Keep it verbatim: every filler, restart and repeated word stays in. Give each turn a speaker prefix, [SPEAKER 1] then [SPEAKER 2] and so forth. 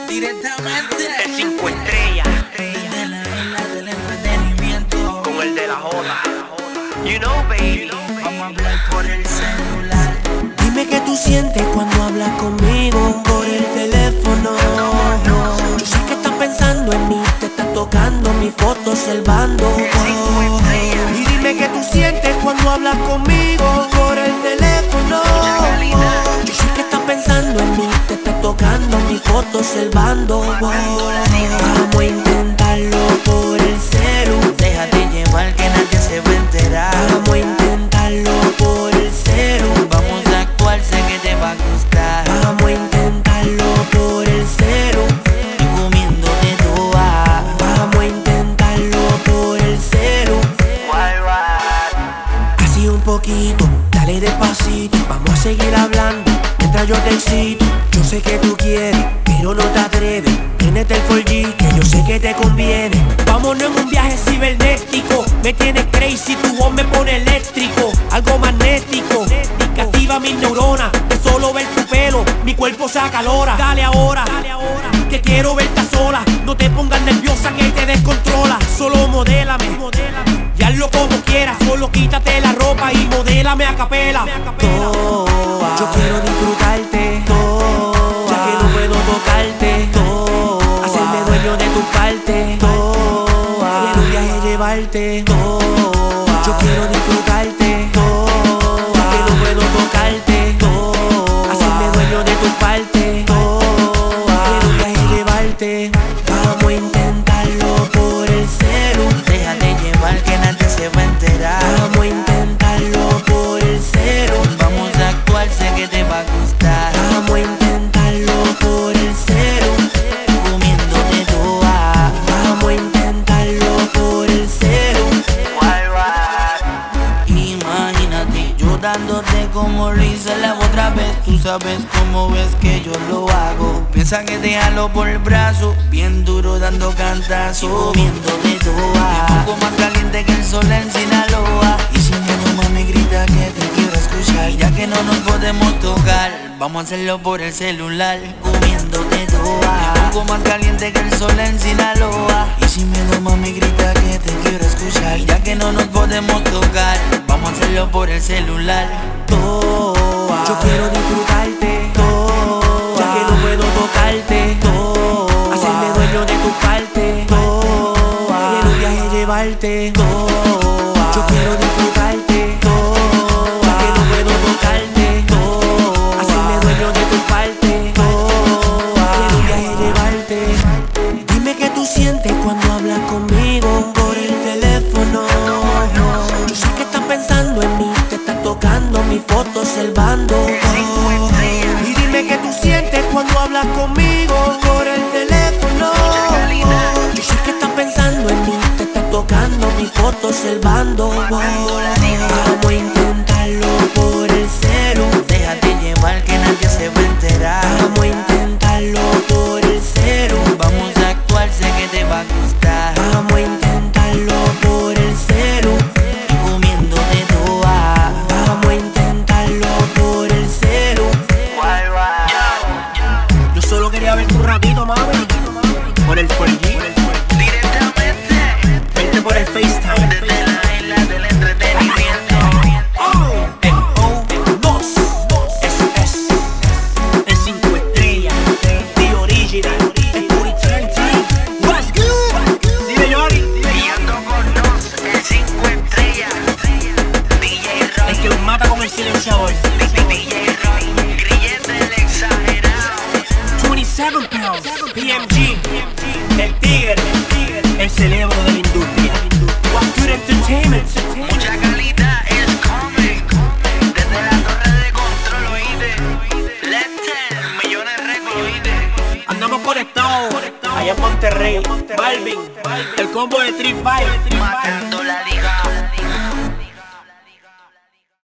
[SPEAKER 1] Directamente el cinco estrellas desde la isla del entretenimiento con el de la joda. You know, baby. Vamos a hablar por el celular.
[SPEAKER 2] Dime qué tú sientes cuando hablas conmigo por el teléfono. Yo sé que estás pensando en mí, te estás tocando mi foto observando. Y dime qué tú sientes cuando hablas conmigo por el teléfono. Yo sé que estás pensando en mí, te estás tocando mi foto observando. Vamos a intentarlo por el celu.
[SPEAKER 1] Déjate llevar que nadie se va a enterar.
[SPEAKER 2] Vamos a intentarlo por el celu.
[SPEAKER 1] Vamos a actuar, sé que te va a gustar.
[SPEAKER 2] Vamos a intentarlo por el celu.
[SPEAKER 1] Y comiéndote toda.
[SPEAKER 2] Vamos a intentarlo por el celu. Así un poquito, dale despacito. Vamos a seguir hablando mientras yo te excito. Yo sé que tú quieres, pero no te atreves. Tienes el cuatro G que yo sé que te conviene. Vámonos en un viaje cibernético. Me tienes crazy, tu voz me pone eléctrico. Algo magnético que activa mis neuronas. De solo ver tu pelo, mi cuerpo se acalora. Dale ahora, que quiero verte sola. No te pongas nerviosa que te descontrola. Solo modélame, y hazlo como quieras. Solo quítate la ropa y modélame a capela. Toa, yo quiero disfrutarte. Toa, ya que no puedo tocarte. Toa, hacerme dueño de tu parte. Toa, y en un viaje llevarte. Toa, yo quiero disfrutarte. Toa, ya que no puedo tocarte. Toa, hacerme dueño de tu parte. Toa, y en un viaje llevarte. Vamos a intentarlo por el celu.
[SPEAKER 1] Déjate llevar que nadie se va a enterar.
[SPEAKER 2] Vamos a intentarlo por el celu.
[SPEAKER 1] Vamos a actuar, sé que te va a gustar.
[SPEAKER 2] Vamos a intentarlo por el celu.
[SPEAKER 1] Comiéndote toda.
[SPEAKER 2] Vamos a intentarlo por el celu.
[SPEAKER 1] Imagínate yo dándote como lo hice la otra vez. Tú sabes cómo ves que yo lo hago. Piensa que te jalo por el brazo, bien duro dando cantazos. Comiéndote toda. Me pongo más caliente que el sol en Sinaloa. Y si mi mamá me grita que te quiero escuchar, ya que no nos podemos tocar, vamos a hacerlo por el celular. Comiéndote toda. Me pongo más caliente que el sol en Sinaloa. Y si mi mamá me grita que te quiero escuchar, ya que no nos podemos tocar, vamos a hacerlo por el celular.
[SPEAKER 2] Toa, yo quiero disfrutarte. Toa, ya que no puedo tocarte. Toa, hacerme dueño de tu parte. Toa, y en un viaje llevarte. Toa, yo quiero disfrutarte. Toa, ya que no puedo tocarte. Toa, hacerme dueño de tu parte. Toa, y en un viaje llevarte. Dime qué tú sientes cuando hablas conmigo por el teléfono. Yo sé que estás pensando en mí, te estás tocando mi foto observando. Y dime qué tú sientes cuando hablas conmigo por el teléfono. Yo sé que estás pensando en mí, te estás tocando mi foto observando. Vamos a intentarlo por el celu.
[SPEAKER 1] Déjate llevar que nadie se va a enterar.
[SPEAKER 2] Vamos a intentarlo por el celu.
[SPEAKER 1] Vamos a actuar, sé que te va a gustar.
[SPEAKER 2] Vamos a intentarlo por el celu.
[SPEAKER 1] Y comiéndote toda.
[SPEAKER 2] Vamos a intentarlo por el celu. Yo solo quería ver tu ratito, mami. Por el cuatro G.
[SPEAKER 1] Directamente
[SPEAKER 2] Vente por el FaceTime.
[SPEAKER 1] desde la isla del entretenimiento.
[SPEAKER 2] El O dos S S el cinco estrellas, The Original, el Puritanti. What's good? Dile Johnny.
[SPEAKER 1] Guiando con nos, el cinco estrellas. D J Roy,
[SPEAKER 2] El que los mata con el silenciador.
[SPEAKER 1] D J Roy, grillete el exagerado.
[SPEAKER 2] veintisiete pounds, P M G, el tigre, el cerebro de la industria. What's good entertainment?
[SPEAKER 1] Mucha calidad es coming. Desde la torre de control, oíste. Lester, millones de récords, oíste.
[SPEAKER 2] Andamos conectados allá en Monterrey. Balvin, el combo de tres cinco.
[SPEAKER 1] Matando la liga.